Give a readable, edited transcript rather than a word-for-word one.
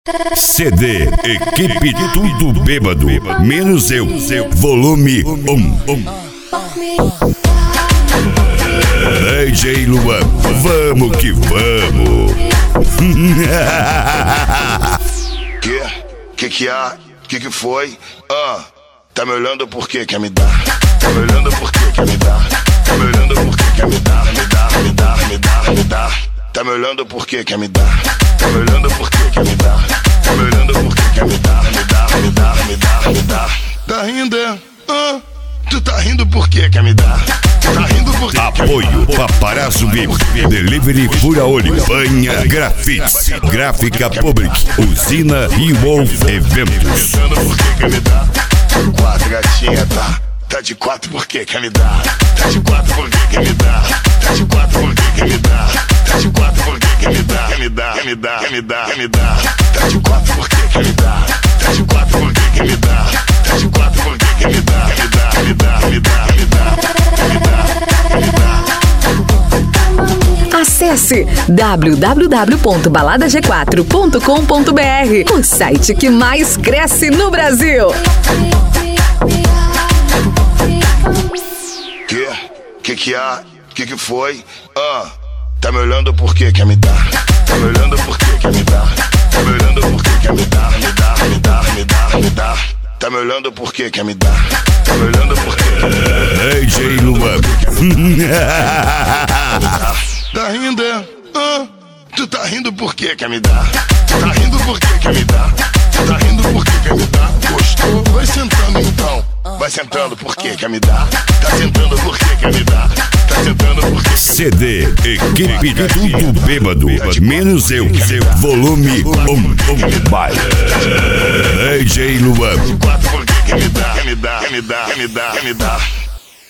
CD Equipe Tudo Bêbado, menos eu, volume 1. DJ Luan, vamos que vamos. Que há? Que foi? Tá me olhando por quê? Quer me dar? Tá me olhando por quê? Quer me dar? Tá me olhando por quê? Quer me dar? Me dá. Tá me olhando por quê? Quer me dar? Tá me olhando por quê? Quer me dar? Tá me olhando por quê? Quer me dar? Me dá. Tá rindo, é? Tu tá rindo por quê? Quer me dar? Tá rindo por quê? Apoio Paparazzo VIP, Delivery Fura Olho, Banha Grafite, Gráfica Public, Usina e Wolf Eventos. Tá por quê? Quer me dar? 4 gatinha, tá de 4 por quê? Quer me dar? Tá de 4 por quê? Quer me dar? Tá de 4 por quê? Quer me dar? Tá de 4 por quê? Quer me dar? Me dá. Tá de 4 por quê? Quer me dar? Tá de 4 por quê? Quer me dar? Tá de 4 por quê? Quer me dar? Me dá. Acesse www.baladag4.com.br, o site que mais cresce no Brasil. Que há? Que foi? Tá me olhando por quê? Quer me dar? Tá me olhando por quê? Quer me dar? Tá me olhando por quê? Quer me dar? Me dá. Tá me olhando por quê? Quer me dar? Tá me olhando por quê? DJ Luan. Tá rindo, é? Tu tá rindo por quê? Quer me dar? Tá rindo por quê? Quer me dar? Tá rindo por quê? Quer me dar? Gostou? Vai sentando então. Vai sentando por quê? Quer me dar? Tá sentando por quê? Quer me dar? Tá sentando por quê? CD Equipe Tudo Bêbado, menos eu, volume 1. DJ Luan. 4 por quê? Quer me dar? Me dá.